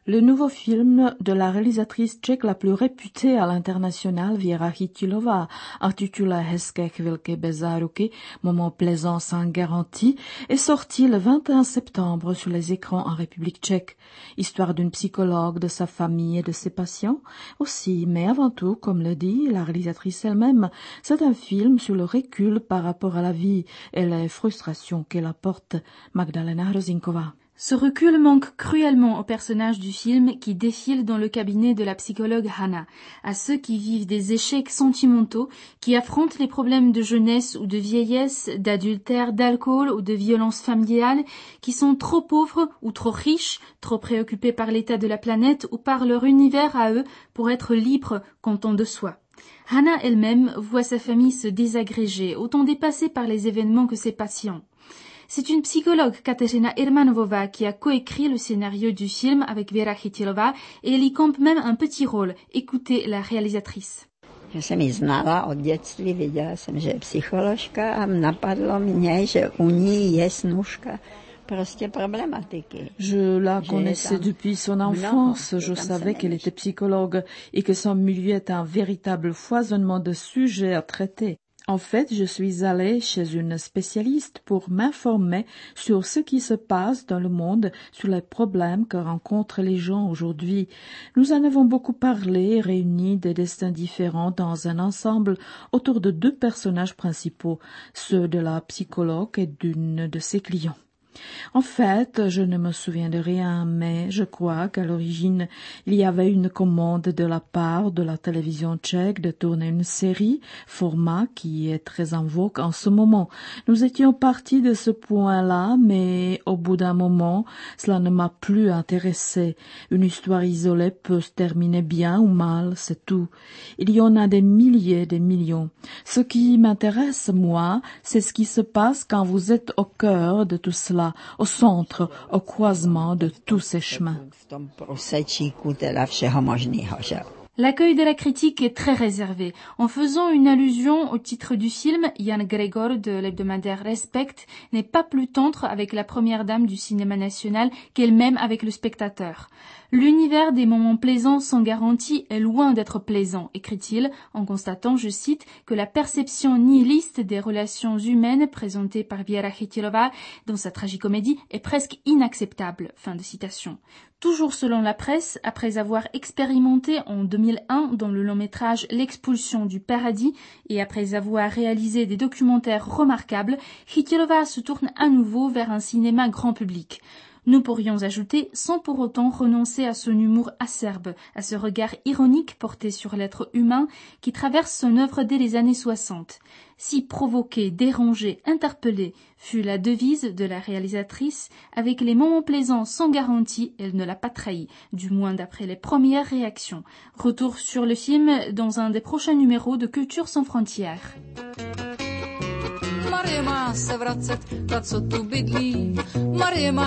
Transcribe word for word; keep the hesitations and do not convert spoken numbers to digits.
Le nouveau film de la réalisatrice tchèque la plus réputée à l'international, Věra Chytilová, intitulé Hezké chvilky bez záruky, moment plaisant sans garantie, est sorti le vingt et un septembre sur les écrans en République tchèque. Histoire d'une psychologue, de sa famille et de ses patients aussi, mais avant tout, comme le dit la réalisatrice elle-même, c'est un film sur le recul par rapport à la vie et les frustrations qu'elle apporte. Magdalena Hrozinková. Ce recul manque cruellement aux personnages du film qui défilent dans le cabinet de la psychologue Hana, à ceux qui vivent des échecs sentimentaux, qui affrontent les problèmes de jeunesse ou de vieillesse, d'adultère, d'alcool ou de violence familiale, qui sont trop pauvres ou trop riches, trop préoccupés par l'état de la planète ou par leur univers à eux pour être libres, content de soi. Hana elle-même voit sa famille se désagréger, autant dépassée par les événements que ses patients. C'est une psychologue, Kateřina Irmanovová, qui a coécrit le scénario du film avec Věra Chytilová et elle y campe même un petit rôle. Écoutez la réalisatrice. Já jsem ji znala od dětství, viděla jsem, že je psycholožka a napadlo mě, že u ní je snůška prostě problematiky. Je la connaissais depuis son enfance, je savais qu'elle était psychologue et que son milieu est un véritable foisonnement de sujets à traiter. En fait, je suis allée chez une spécialiste pour m'informer sur ce qui se passe dans le monde, sur les problèmes que rencontrent les gens aujourd'hui. Nous en avons beaucoup parlé, réunis des destins différents dans un ensemble autour de deux personnages principaux, ceux de la psychologue et d'une de ses clients. En fait, je ne me souviens de rien, mais je crois qu'à l'origine, il y avait une commande de la part de la télévision tchèque de tourner une série, format qui est très en vogue en ce moment. Nous étions partis de ce point-là, mais au bout d'un moment, cela ne m'a plus intéressé. Une histoire isolée peut se terminer bien ou mal, c'est tout. Il y en a des milliers, des millions. Ce qui m'intéresse, moi, c'est ce qui se passe quand vous êtes au cœur de tout cela, au centre, au croisement de tous ces chemins. L'accueil de la critique est très réservé. En faisant une allusion au titre du film, Jan Gregor de l'hebdomadaire Respect n'est pas plus tendre avec la première dame du cinéma national qu'elle-même avec le spectateur. L'univers des moments plaisants sans garantie est loin d'être plaisant, écrit-il, en constatant, je cite, que la perception nihiliste des relations humaines présentée par Věra Chytilová dans sa tragicomédie est presque inacceptable. Fin de citation. Toujours selon la presse, après avoir expérimenté en deux mille un dans le long métrage L'expulsion du paradis et après avoir réalisé des documentaires remarquables, Chytilová se tourne à nouveau vers un cinéma grand public. Nous pourrions ajouter, sans pour autant renoncer à son humour acerbe, à ce regard ironique porté sur l'être humain qui traverse son œuvre dès les années soixante. Si provoquer, déranger, interpeller fut la devise de la réalisatrice, avec les moments plaisants sans garantie, elle ne l'a pas trahi, du moins d'après les premières réactions. Retour sur le film dans un des prochains numéros de Culture sans frontières. Marie má se vracet, ta co tu bydlí. Marie má